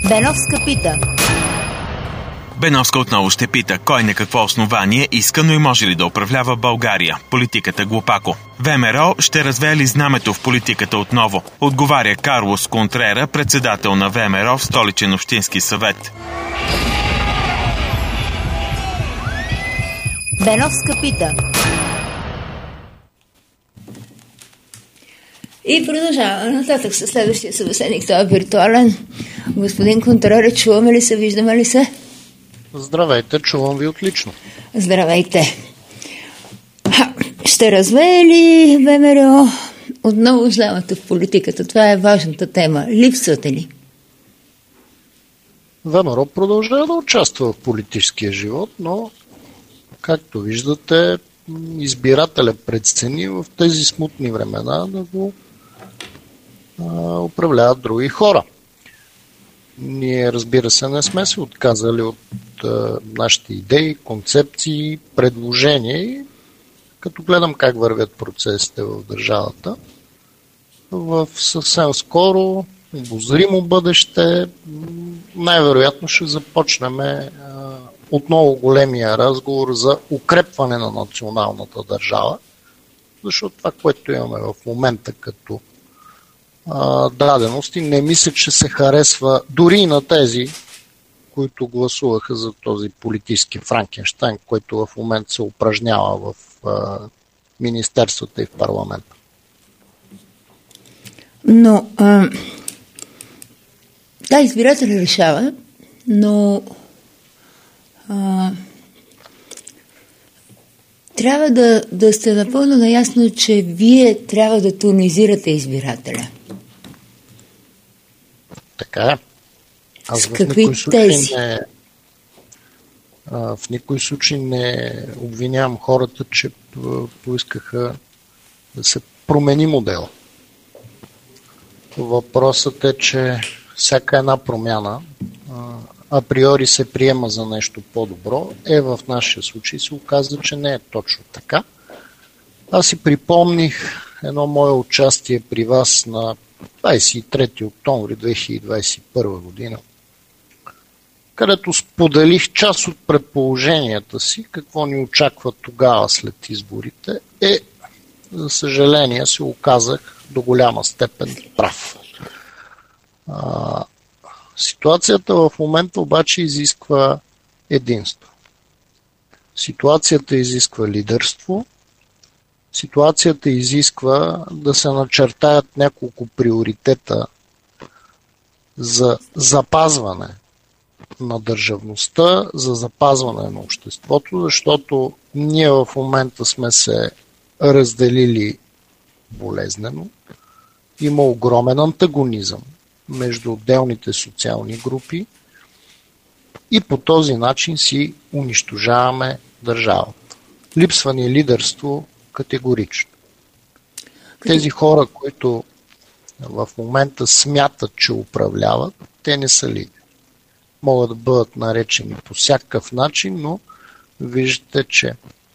Беновска пита. Беновска отново ще пита кой на какво основание иска, но и може ли да управлява България. Политиката глупако. ВМРО ще развее ли знамето в политиката отново? Отговаря Карлос Контрера, председател на ВМРО в Столичен общински съвет. Беновска пита. И продължава нататък със следващия събеседник. Той е виртуален. Господин Контрера, чуваме ли се, виждаме ли се? Здравейте, чувам ви отлично. Здравейте. Ще развее ли ВМРО отново знамето в политиката? Това е важната тема. Липсвате ли? ВМРО продължава да участва в политическия живот, но, както виждате, избирателя прецени в тези смутни времена да го управляват други хора. Ние, разбира се, не сме се отказали от нашите идеи, концепции, предложения и като гледам как вървят процесите в държавата, в съвсем скоро, обозримо бъдеще, най-вероятно ще започнем отново големия разговор за укрепване на националната държава, защото това, което имаме в момента като дадености, не мисля, че се харесва дори и на тези, които гласуваха за този политически Франкенщайн, който в момента се упражнява в министерствата и в парламента. Но да, избирателя решава, но трябва да сте напълно наясно, че вие трябва да тонизирате избирателя. Така е. Аз с какви тези? В никой случай не обвинявам хората, че поискаха да се промени модела. Въпросът е, че всяка една промяна априори се приема за нещо по-добро, в нашия случай се оказа, че не е точно така. Аз си припомних едно мое участие при вас на 23 октомври 2021 година, където споделих част от предположенията си, какво ни очаква тогава след изборите, за съжаление, се оказах до голяма степен прав. Ситуацията в момента обаче изисква единство. Ситуацията изисква лидерство. Ситуацията изисква да се начертаят няколко приоритета за запазване на държавността, за запазване на обществото, защото ние в момента сме се разделили болезнено. Има огромен антагонизъм между отделните социални групи и по този начин си унищожаваме държавата. Липсва ни лидерство категорично. Тези хора, които в момента смятат, че управляват, те не са лидери. Могат да бъдат наречени по всякакъв начин, но виждате, че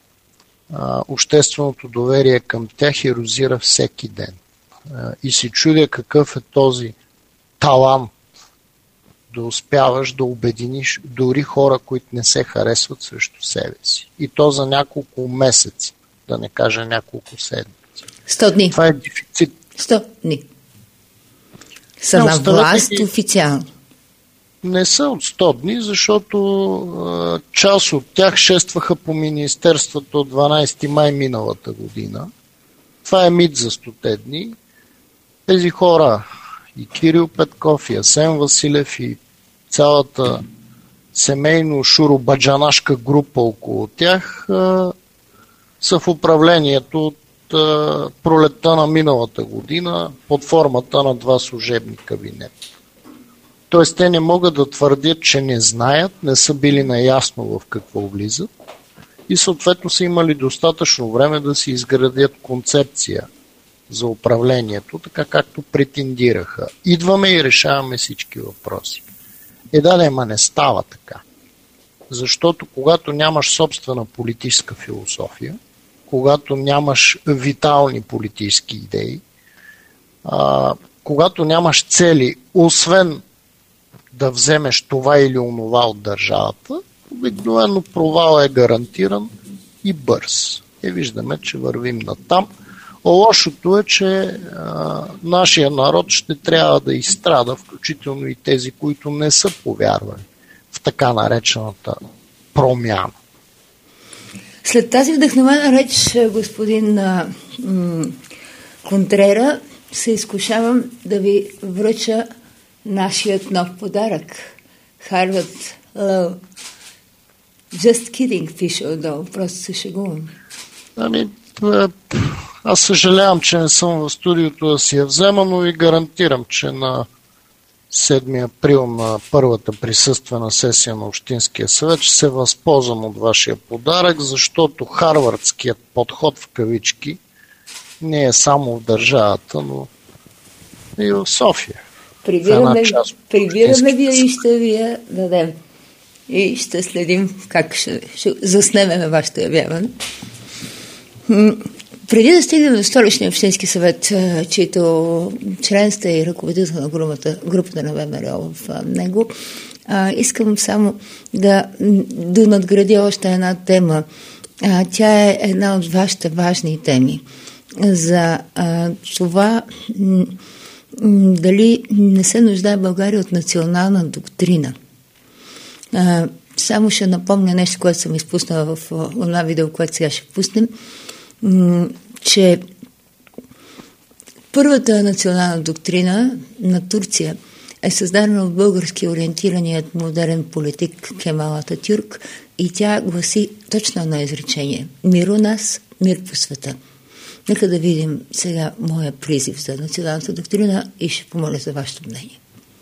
общественото доверие към тях ерозира всеки ден. И се чудя какъв е този талант да успяваш да обединиш дори хора, които не се харесват срещу себе си. И то за няколко месеци, да не кажа няколко седмици. 100 дни. Това е дефицит. 100 дни. Са на власт официално. Не са от 100 дни, защото част от тях шестваха по министерството от 12 май миналата година. Това е мит за 100 дни. Тези хора, и Кирил Петков, и Асен Василев, и цялата семейно шуробаджанашка група около тях са в управлението от пролетта на миналата година под формата на 2 служебни кабинета. Тоест те не могат да твърдят, че не знаят, не са били наясно в какво влизат и съответно са имали достатъчно време да си изградят концепция за управлението, така както претендираха. Идваме и решаваме всички въпроси. Ама не става така. Защото когато нямаш собствена политическа философия, когато нямаш витални политически идеи, когато нямаш цели, освен да вземеш това или онова от държавата, обикновено провал е гарантиран и бърз. И виждаме, че вървим натам. Лошото е, че нашия народ ще трябва да изстрада, включително и тези, които не са повярвали в така наречената промяна. След тази вдъхновена реч, господин Контрера, се изкушавам да ви връча нашият нов подарък. Harvard Law. Just kidding, пише отдолу. Просто се шегувам. Аз съжалявам, че не съм в студиото да си я взема, но ви гарантирам, че на 7 април на първата присъствена сесия на Общинския съвет ще се възползвам от вашия подарък, защото харвардският подход в кавички не е само в държавата, но и в София. Прибираме ви и ще ви я дадем. И ще следим как ще заснемем вашето явяване. Преди да стигнем до Столичния общински съвет, чието член сте и ръководител на групата на ВМРО в него, искам само да надградя още една тема. Тя е една от вашите важни теми. За това дали не се нуждае България от национална доктрина. Само ще напомня нещо, което съм изпуснала в това видео, което сега ще пуснем, че първата национална доктрина на Турция е създадена от български ориентираният модерен политик Кемал Ататюрк и тя гласи точно на изречение: мир у нас, мир по света. Нека да видим сега моя призив за националната доктрина и ще помоля за вашето мнение.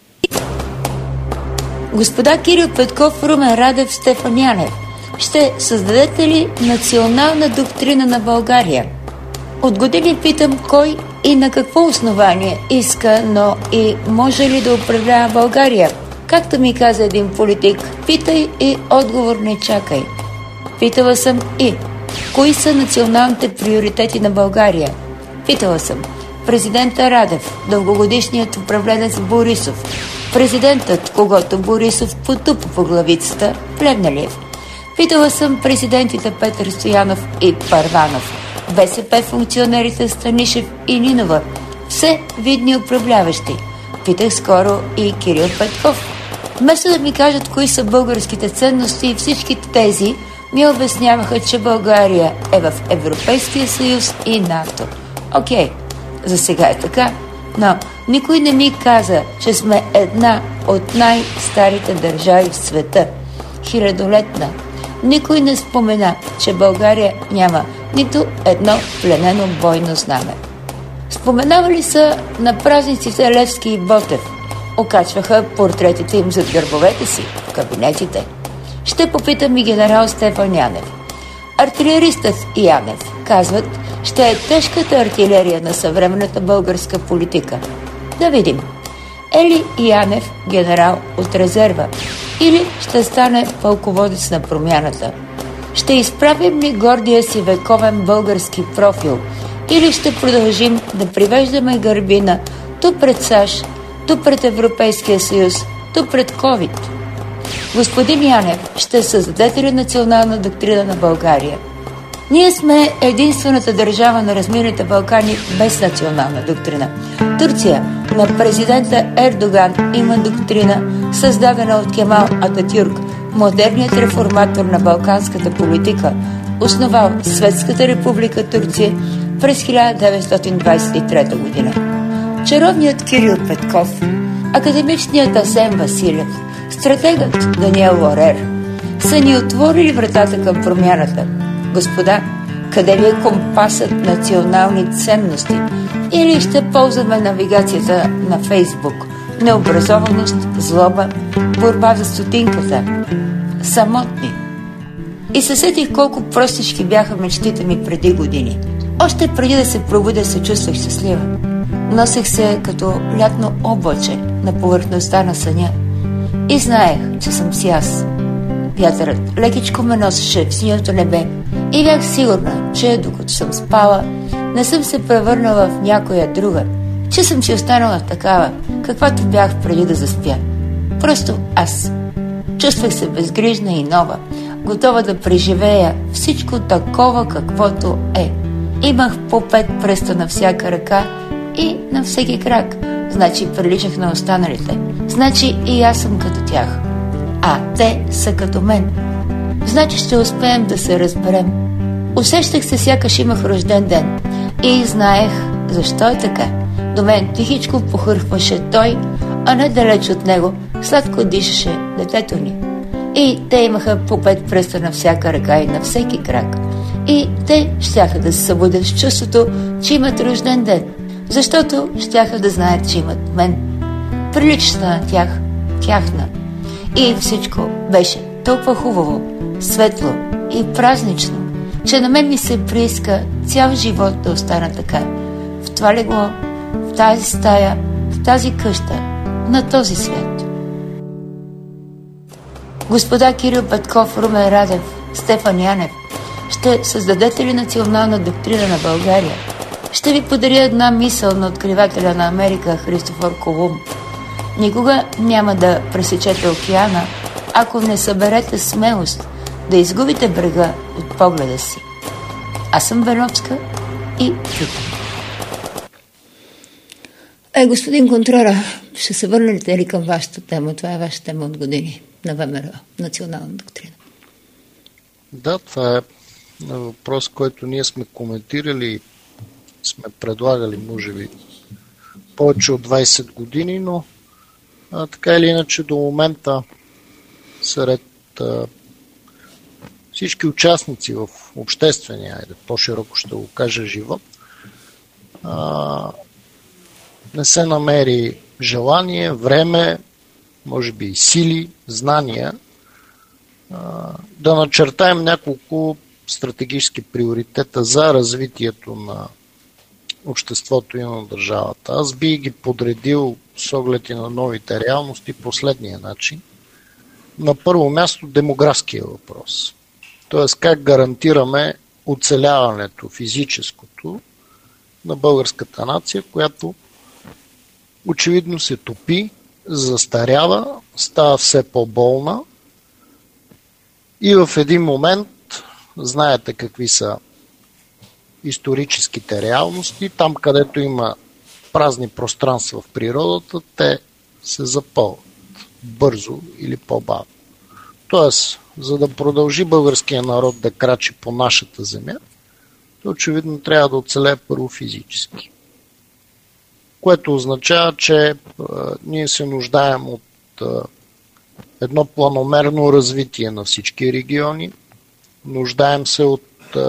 Господа Кирил Петков, Румен Радев, Стефан Янев, ще създадете ли национална доктрина на България? От години питам кой и на какво основание иска, но и може ли да управлява България? Както ми каза един политик, питай и отговор не чакай. Питала съм и кои са националните приоритети на България? Питала съм президента Радев, дългогодишният управленец Борисов, президентът, когото Борисов потупа по главицата, Плевнелиев. Питала съм президентите Петър Стоянов и Първанов, БСП функционерите Станишев и Нинова, все видни управляващи. Питах скоро и Кирил Петков. Вместо да ми кажат кои са българските ценности и всичките тези, ми обясняваха, че България е в Европейския съюз и НАТО. Окей, за сега е така, но никой не ми каза, че сме една от най-старите държави в света. Хилядолетна. Никой не спомена, че България няма нито едно пленено бойно знаме. Споменавали са на празниците Левски и Ботев. Окачваха портретите им зад гърбовете си в кабинетите. Ще попитам и генерал Стефан Янев. Артилеристът Янев, казват, ще е тежката артилерия на съвременната българска политика. Да видим. Ели Янев генерал от резерва или ще стане пълководец на промяната? Ще изправим ли гордия си вековен български профил или ще продължим да привеждаме гърбина ту пред САЩ, ту пред Европейския съюз, ту пред COVID? Господин Янев, ще създадете ли национална доктрина на България? Ние сме единствената държава на размирните Балкани без национална доктрина. Турция на президента Ердоган има доктрина, създадена от Кемал Ататюрк, модерният реформатор на балканската политика, основал Светската република Турция през 1923 година. Чаровният Кирил Петков, академичният Асен Василев, стратегът Даниел Лорер са ни отворили вратата към промяната. Господа, къде ви е компасът национални ценности? Или ще ползваме навигацията на Фейсбук? Необразованост, злоба, борба за стотинката. Самотни. И се сетих колко простички бяха мечтите ми преди години. Още преди да се пробудя се чувствах щастлива. Носех се като лятно облаче на повърхността на съня. И знаех, че съм си аз. Вятърът лекичко ме носеше в синьото небе и бях сигурна, че докато съм спала, не съм се превърнала в някоя друга, че съм си останала такава, каквато бях преди да заспя. Просто аз. Чувствах се безгрижна и нова, готова да преживея всичко такова, каквото е. Имах по 5 пръста на всяка ръка и на всеки крак. Значи приличах на останалите. Значи и аз съм като тях. А те са като мен. Значи ще успеем да се разберем. Усещах се, сякаш имах рожден ден. И знаех защо е така. До мен тихичко похърхваше той, а не далеч от него сладко дишаше детето ни. И те имаха по 5 пръста на всяка ръка и на всеки крак. И те щяха да се събудят с чувството, че имат рожден ден, защото щяха да знаят, че имат мен. Приличаща на тях, тяхна. И всичко беше толкова хубаво, светло и празнично, че на мен ми се прииска цял живот да остана така. В това легло, в тази стая, в тази къща, на този свят. Господа Кирил Петков, Румен Радев, Стефан Янев, ще създадете ли национална доктрина на България? Ще ви подаря една мисъл на откривателя на Америка Христофор Колумб. Никога няма да пресечете океана, ако не съберете смелост да изгубите брега от погледа си. Аз съм Беновска и питам. Господин Контрора, ще се върнете ли към вашата тема? Това е ваша тема от години на ВМРО, национална доктрина. Да, това е въпрос, който ние сме коментирали, сме предлагали, може би, повече от 20 години, но така или иначе до момента сред всички участници в обществения, по-широко ще го кажа, живот, не се намери желание, време, може би и сили, знания да начертаем няколко стратегически приоритета за развитието на обществото и на държавата. Аз би ги подредил с оглед и на новите реалности последния начин. На първо място демографския въпрос. Т.е. как гарантираме оцеляването физическото на българската нация, която очевидно се топи, застарява, става все по-болна и в един момент, знаете какви са историческите реалности, там където има празни пространства в природата, те се запълват бързо или по-бавно. Тоест, за да продължи българския народ да крачи по нашата земя, то очевидно трябва да оцелее първо физически. Което означава, че ние се нуждаем от едно планомерно развитие на всички региони, нуждаем се от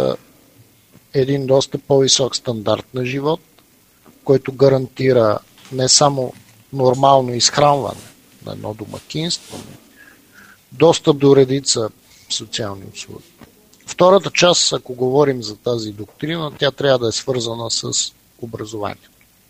един доста по-висок стандарт на живот, който гарантира не само нормално изхранване на едно домакинство, достъп до редица социални услуги. Втората част, ако говорим за тази доктрина, тя трябва да е свързана с образованието.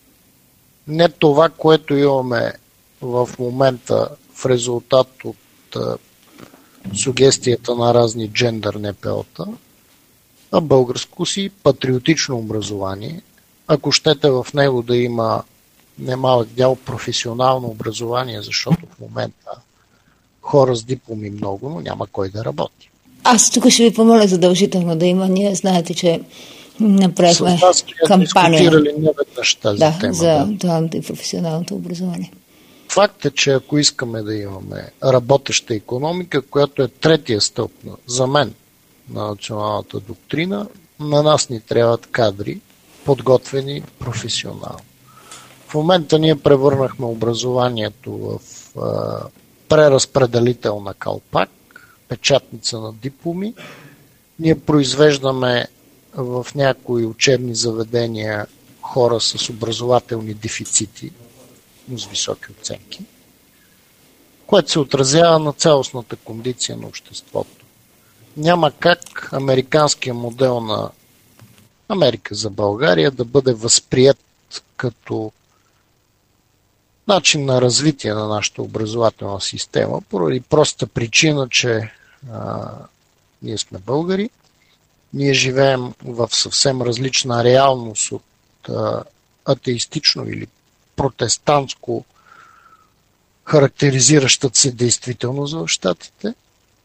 Не това, което имаме в момента в резултат от сугестията на разни джендър НПО-та, а българско си патриотично образование. Ако щете в него да има немалък дял професионално образование, защото в момента хора с дипломи много, но няма кой да работи. Аз тук ще ви помоля задължително да има. Ние знаете, че направихме кампания за дуалното и професионалното образование. Факт е, че ако искаме да имаме работеща икономика, която е третия стълб за мен на националната доктрина, на нас ни трябват кадри, подготвени професионално. В момента ние превърнахме образованието в преразпределител на калпак, печатница на дипломи. Ние произвеждаме в някои учебни заведения хора с образователни дефицити, но с високи оценки, което се отразява на цялостната кондиция на обществото. Няма как американския модел на Америка за България да бъде възприет като начин на развитие на нашата образователна система, поради проста причина, че ние сме българи, ние живеем в съвсем различна реалност от атеистично или протестантско характеризиращата се действителност в щатите.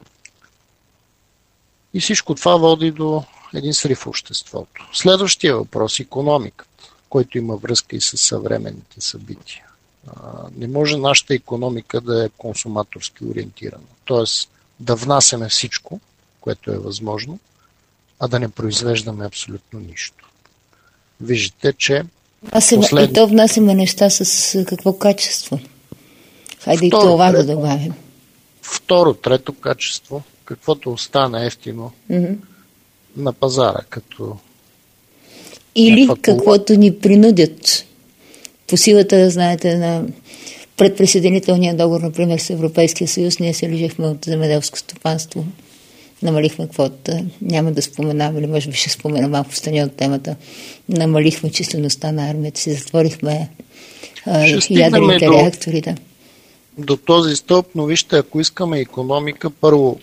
И всичко това води до един срив в обществото. Следващия въпрос – икономиката, който има връзка и с съвременните събития. Не може нашата икономика да е консуматорски ориентирана. Тоест да внасяме всичко, което е възможно, а да не произвеждаме абсолютно нищо. Виждате, че И то внасяме неща с какво качество? Хайде и това да добавим. Второ, трето качество, каквото остане ефтино на пазара, като... Или каквото ни принудят. По силата, знаете, на предприсъединителния договор, например, с Европейския съюз, ние се лежихме от земеделско стопанство. Намалихме квотата. Няма да споменам, или може би ще спомена малко страни от темата. Намалихме числеността на армията си, затворихме ядрените реактори. Да. До този стълб, но вижте, ако искаме икономика, първо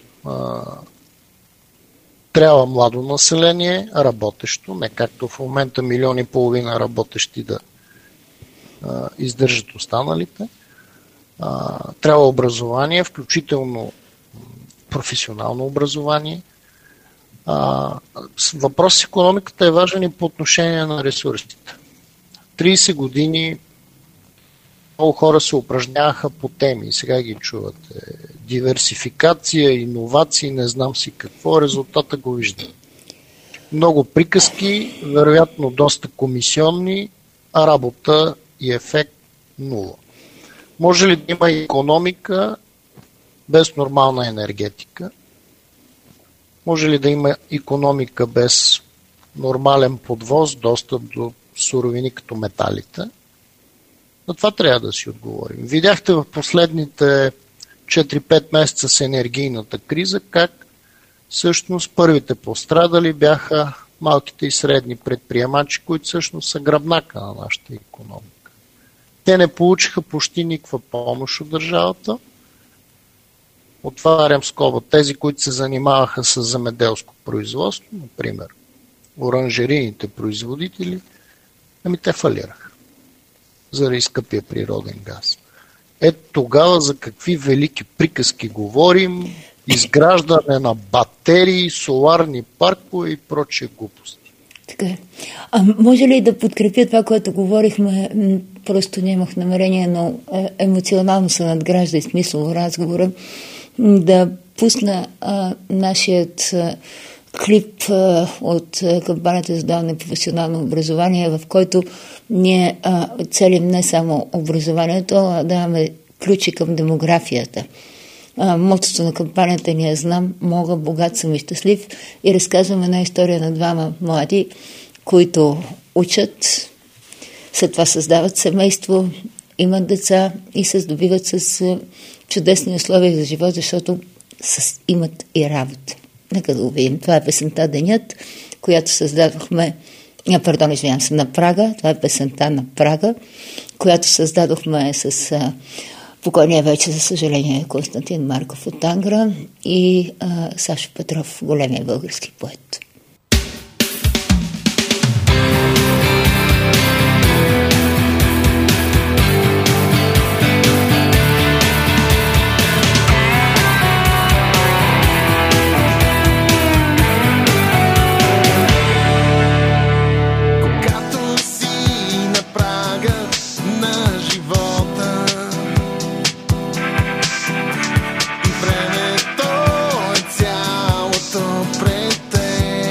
трябва младо население, работещо, не както в момента 1,5 милиона работещи да издържат останалите. Трябва образование, включително професионално образование. Въпрос с икономиката е важен и по отношение на ресурсите. 30 години много хора се упражняваха по теми, сега ги чувате. Диверсификация, иновации, не знам си какво, резултата го виждам. Много приказки, вероятно доста комисионни, а работа и ефект нула. Може ли да има икономика без нормална енергетика? Може ли да има икономика без нормален подвоз, достъп до суровини като металите? На това трябва да си отговорим. Видяхте в последните 4-5 месеца с енергийната криза как всъщност първите пострадали бяха малките и средни предприемачи, които всъщност са гръбнака на нашата икономика. Те не получиха почти никаква помощ от държавата. Отварям скоба. Тези, които се занимаваха с земеделско производство, например, оранжерийните производители, те фалираха заради скъпия природен газ. Ето тогава за какви велики приказки говорим, изграждане на батерии, соларни паркове и прочие глупости. Така е. Може ли да подкрепя това, което говорихме? Просто нямах намерение, но емоционално се надгражда и смисъл в разговора. Да пусна нашият клип от кампанията за даване на професионално образование, в който ние целим не само образованието, а даваме ключи към демографията. Мотото на кампанията ни е "Знам, мога, богат съм и щастлив", и разказваме една история на двама млади, които учат, след това създават семейство, имат деца и се здобиват с чудесни условия за живот, защото имат и работа. Нека да го видим. Това е песента "Денят", която създадохме, на Прага. Това е песента на Прага, която създадохме с покойния вече, за съжаление, Константин Марков от Ангра и Сашо Петров, големия български поет. Времето е цялото пред теб.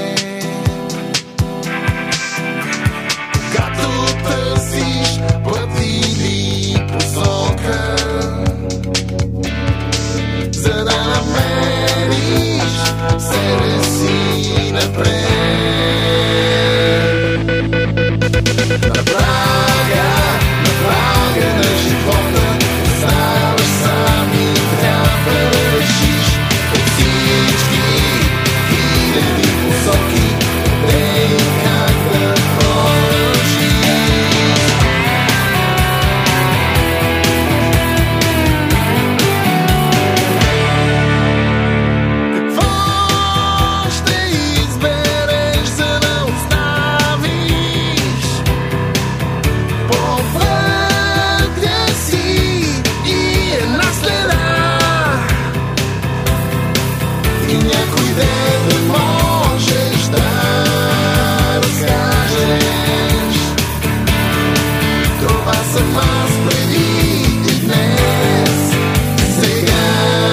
съм аз преди и днес. Сега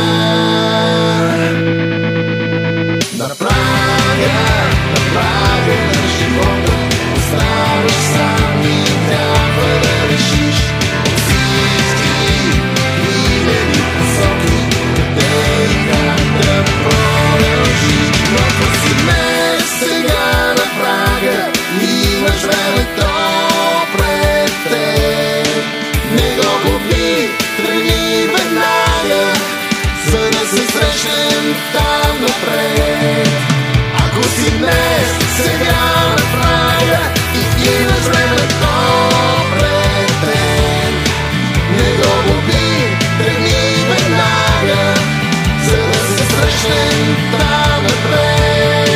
на прага на живота оставаш сам и трябва да решиш от всички хиляди посоки къде и как да продължиш. Но ако си днес сега на прага и имаш времето пред теб, не го губи, тръгни веднага, за да се срещнем там напред. Ако си днес сега на прага и имаш времето пред теб, не го губи, тръгни веднага, за да се срещнем там напред.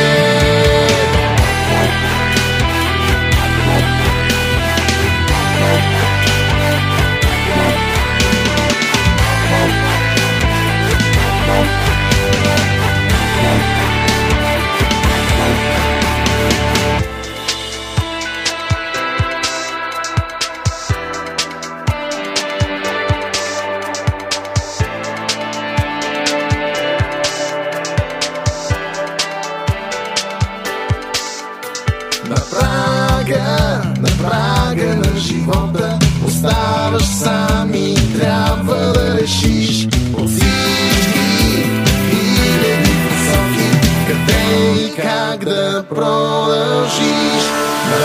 На прага на живота оставаш сам и трябва да решиш от всички хиляди посоки къде и как да продължиш. На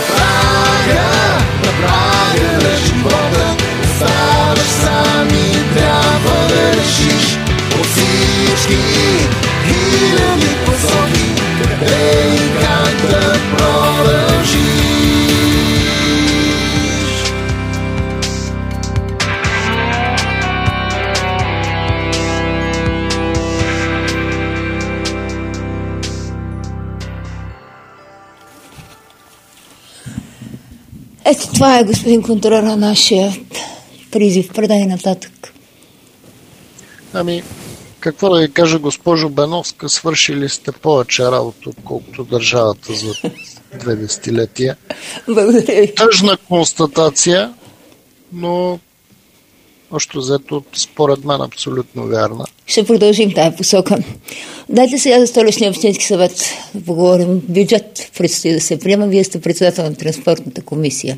прага на живота оставаш сам и трябва да решиш от всички хиляди посоки къде и как да продължиш. Ето това е, господин контролер, нашия призив. Предай нататък. Ами, какво да ви кажа, госпожо Беновска, свършили сте повече работа, отколкото държавата за 2 десетилетия. Благодаря ви. Тъжна констатация, но още взето, според мен, абсолютно вярна. Ще продължим тая посока. Дайте сега за Столичния общински съвет да поговорим. Бюджет предстои да се приема. Вие сте председател на транспортната комисия.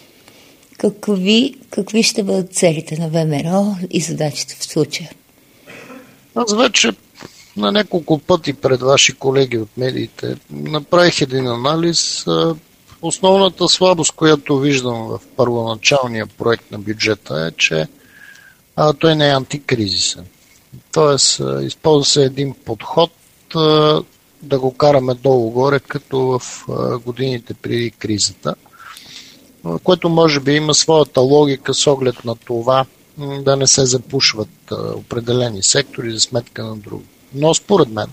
Какви ще бъдат целите на ВМРО и задачите в случая? Аз вече на няколко пъти пред ваши колеги от медиите направих един анализ. Основната слабост, която виждам в първоначалния проект на бюджета е, че той не е антикризисен. Тоест, използва се един подход да го караме долу-горе, като в годините преди кризата, което може би има своята логика с оглед на това да не се запушват определени сектори за сметка на други. Но според мен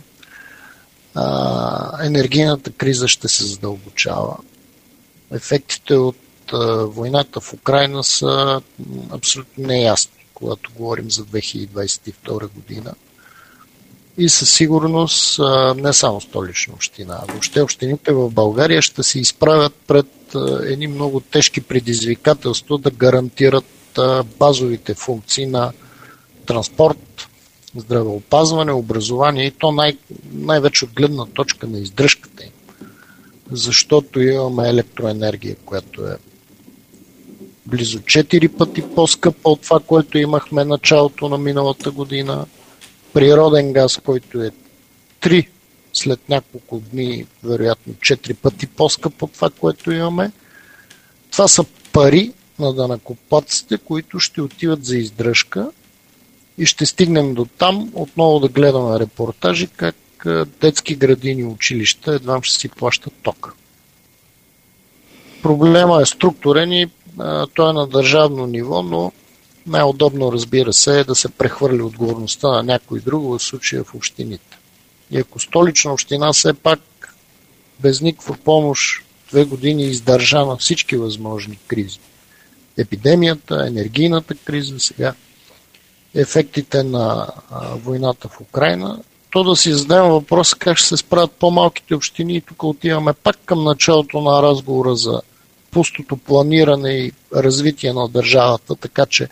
енергийната криза ще се задълбочава. Ефектите от войната в Украйна са абсолютно неясни, когато говорим за 2022 година. И със сигурност не само Столична община, а въобще общините в България ще се изправят пред едни много тежки предизвикателства да гарантират базовите функции на транспорт, здравеопазване, образование и то най-вече от гледна точка на издръжката им. Защото имаме електроенергия, която е близо 4 пъти по-скъпа от това, което имахме началото на миналата година. Природен газ, който е 3 след няколко дни, вероятно 4 пъти по-скъп от това, което имаме. Това са пари на данъкоплатците, които ще отиват за издръжка и ще стигнем до там отново да гледаме репортажи как детски градини и училища едва ще си плащат ток. Проблема е структурен и той е на държавно ниво, но най-удобно, разбира се, е да се прехвърли отговорността на някой друг, в случая в общините. И ако Столична община все пак без никаква помощ 2 години издържа на всички възможни кризи, епидемията, енергийната криза, сега ефектите на войната в Украйна, то да си зададем въпроса как ще се справят по-малките общини и тук отиваме пак към началото на разговора за пустото планиране и развитие на държавата, така че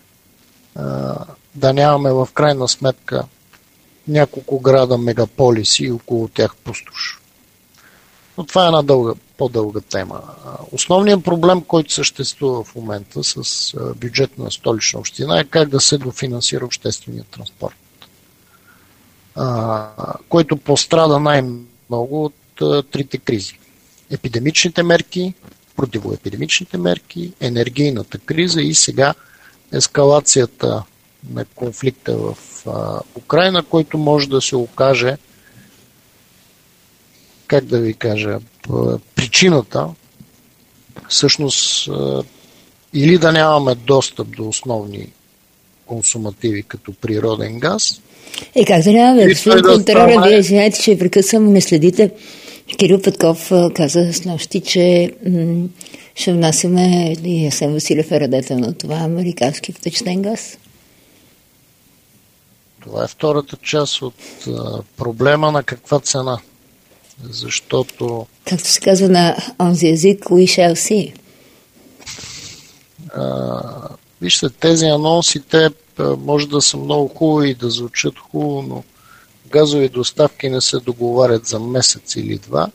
да нямаме в крайна сметка няколко града мегаполиси и около тях пустош. Но това е една по-дълга тема. Основният проблем, който съществува в момента с бюджет на Столична община, е как да се дофинансира обществения транспорт, който пострада най-много от трите кризи. Епидемичните мерки, противоепидемичните мерки, енергийната криза и сега ескалацията на конфликта в Украйна, който може да се окаже, как да ви кажа, причината всъщност или да нямаме достъп до основни консумативи като природен газ. Как да нямаме? Господин Контролен, вие знаете, че прекъсвам не следите. Кирил Петков каза с нощи, че ще внасяме и Асен Василев е радетел на това американски втечнен газ. Това е втората част от проблема на каква цена. Защото... Както се казва на онзи език, we shall see. Вижте, тези анонси, те може да са много хубави и да звучат хубаво, но газови доставки не се договарят за месец или два.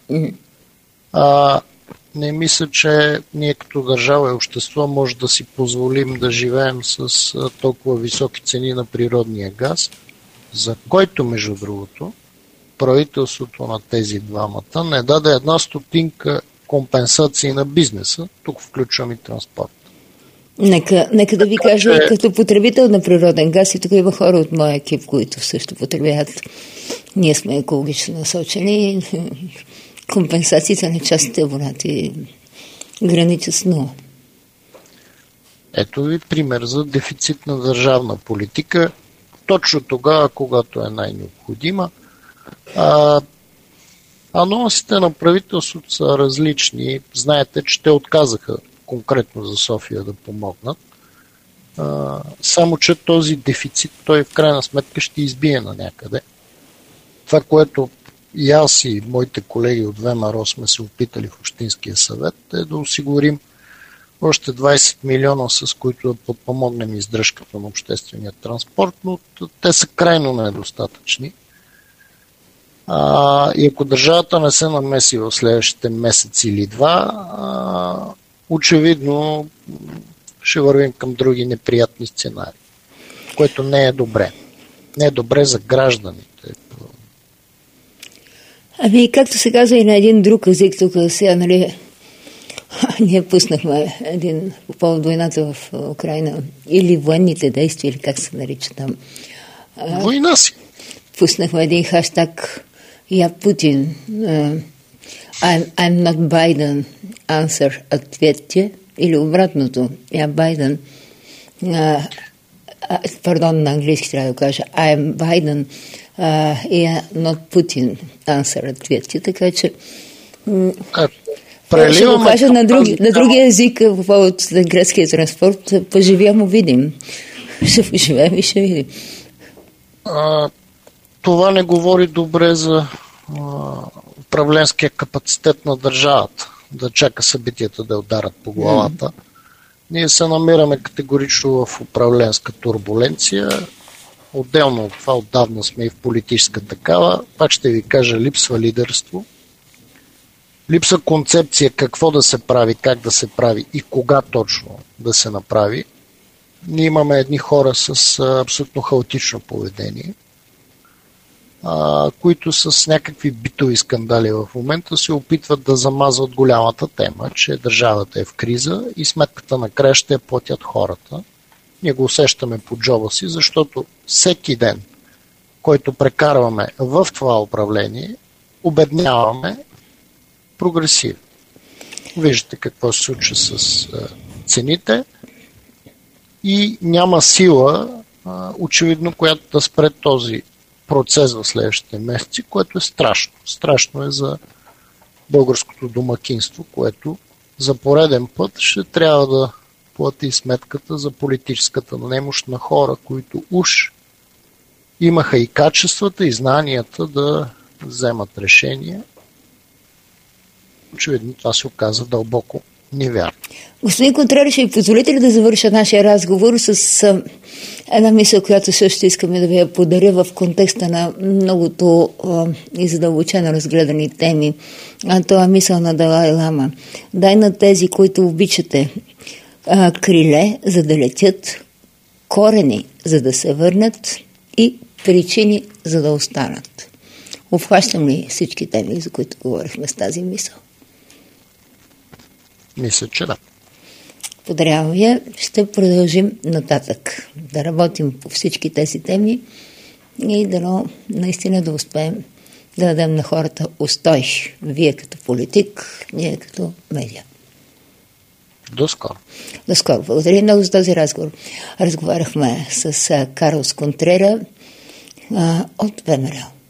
Не мисля, че ние като държава и общество може да си позволим да живеем с толкова високи цени на природния газ, за който, между другото, правителството на тези двамата не даде една стотинка компенсации на бизнеса. Тук включвам и транспорт. Нека да ви кажа, като потребител на природен газ, и тук има хора от моя екип, които също потребяват. Ние сме екологично насочени. Компенсациите на частните абонати граничат с 0. Ето ви пример за дефицит на държавна политика. Точно тогава, когато е най-необходима. Анонсите на правителството са различни. Знаете, че те отказаха конкретно за София да помогнат. Само, че този дефицит, той в крайна сметка ще избие на някъде. Това, което и аз и моите колеги от ВМРО сме се опитали в Общинския съвет, е да осигурим още 20 милиона, с които да подпомогнем издръжката на обществения транспорт, но те са крайно недостатъчни. И ако държавата не се намеси в следващите месец или два, очевидно ще вървим към други неприятни сценарии, което не е добре. Не е добре за гражданите. Както се казва и на един друг език, тук сега, нали, ние пуснахме един по повод войната в Украйна, или военните действия, или как се нарича там. Война си. Пуснахме един хаштаг Я Путин. I'm not Biden. Answer. Ответьте. Или обратното. Я Байден. Пардон, на английски трябва да кажа. I'm Biden. Not Putin. Answer. Ответьте. Така че ще го кажа на другия език по повод на гръцкия транспорт. Поживя му видим. Ще поживеем и ще видим. Това не говори добре за управленския капацитет на държавата, да чака събитията да ударат по главата. Ние се намираме категорично в управленска турбуленция. Отделно от това, отдавна сме и в политическа такава. Пак ще ви кажа, липсва лидерство. Липсва концепция какво да се прави, как да се прави и кога точно да се направи. Ние имаме едни хора с абсолютно хаотично поведение, които с някакви битови скандали в момента се опитват да замазват голямата тема, че държавата е в криза и сметката накрая ще я платят хората. Ние го усещаме по джоба си, защото всеки ден, който прекарваме в това управление, обедняваме прогресивно. Виждате какво се случва с цените и няма сила, очевидно, която да спре този процес в следващите месеци, което е страшно. Страшно е за българското домакинство, което за пореден път ще трябва да плати сметката за политическата немощ на хора, които уж имаха и качествата, и знанията да вземат решения. Очевидно това се оказа дълбоко Невярно. Господин Контрера, ще ви позволите ли да завърша нашия разговор с една мисъл, която също искаме да ви я подаря в контекста на многото и задълбочено разгледани теми. Това е мисъл на Далай Лама. Дай на тези, които обичате, криле, за да летят, корени, за да се върнат и причини, за да останат. Обхващам ли всички теми, за които говорихме с тази мисъл? Мисля, че да. Подарявам ви, ще продължим нататък да работим по всички тези теми и да наистина да успеем да дадем на хората устой. Вие като политик, ние като медиа. До скоро. До скоро. Благодаря много за този разговор. Разговаряхме с Карлос Контрера от ВМРО.